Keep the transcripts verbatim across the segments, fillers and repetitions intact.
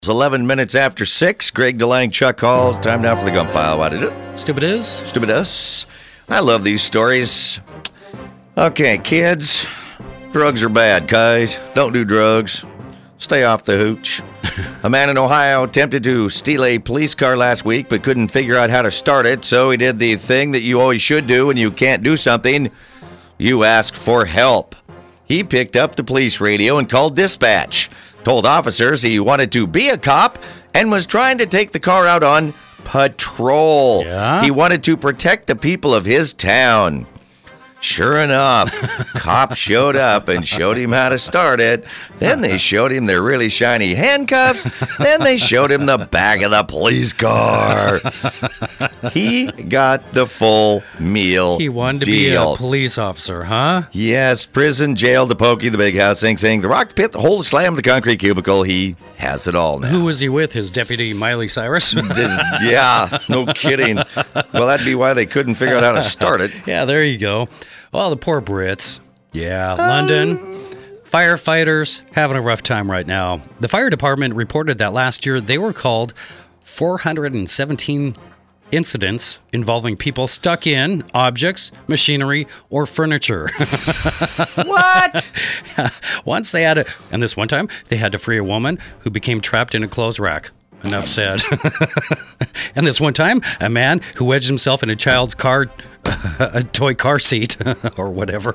It's eleven minutes after six. Greg DeLang, Chuck Hall. Time now for the Gump File. What did it? Stupid is. Stupid us. I love these stories. Okay, kids. Drugs are bad, guys. Don't do drugs. Stay off the hooch. A man in Ohio attempted to steal a police car last week but couldn't figure out how to start it, so he did the thing that you always should do when you can't do something. You ask for help. He picked up the police radio and called dispatch. Told officers he wanted to be a cop and was trying to take the car out on patrol. Yeah? He wanted to protect the people of his town. Sure enough, cops showed up and showed him how to start it. Then they showed him their really shiny handcuffs. Then they showed him the back of the police car. He got the full meal He wanted to deal. be a police officer, huh? Yes, prison, jail, the pokey, the big house, Sing Sing, the rock pit, the hole to slam, the concrete cubicle. He has it all now. Who was he with? His deputy, Miley Cyrus? This- yeah, no kidding. Well, that'd be why they couldn't figure out how to start it. Yeah, there you go. Well, the poor Brits. Yeah, London. Firefighters having a rough time right now. The fire department reported that last year they were called four hundred seventeen incidents involving people stuck in objects, machinery, or furniture. What? Once they had to, and this one time, they had to free a woman who became trapped in a clothes rack. Enough said. And this one time, a man who wedged himself in a child's car, a toy car seat, or whatever.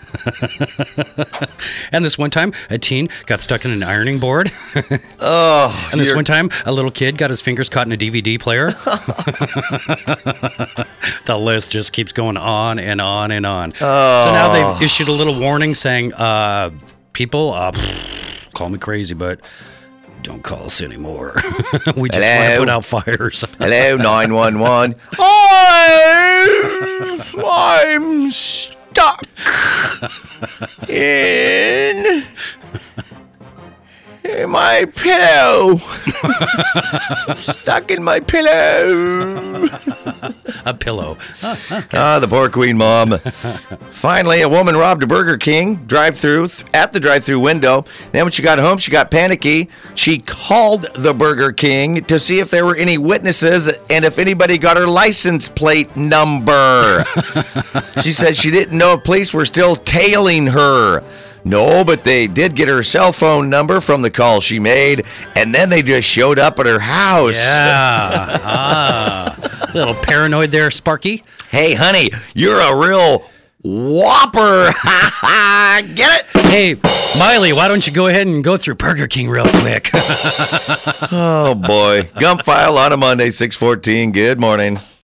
And this one time, a teen got stuck in an ironing board. Oh, And this you're- one time, a little kid got his fingers caught in a D V D player. The list just keeps going on and on and on. Oh. So now they've issued a little warning saying, uh, people, uh, pff, call me crazy, but don't call us anymore. We just want to Hello? put out fires. Hello, nine one one. I'm, I'm stuck in, in my pillow. Stuck in my pillow. A pillow. Ah, the poor Queen Mom. Finally, a woman robbed a Burger King drive-through th- at the drive-through window. Then when she got home, she got panicky. She called the Burger King to see if there were any witnesses and if anybody got her license plate number. She said she didn't know if police were still tailing her. No, but they did get her cell phone number from the call she made, and then they just showed up at her house. Yeah. Ah. Little paranoid there, Sparky. Hey, honey, you're a real whopper. Get it? Hey, Miley, why don't you go ahead and go through Burger King real quick? Oh, boy. Gump File on a Monday, six fourteen. Good morning.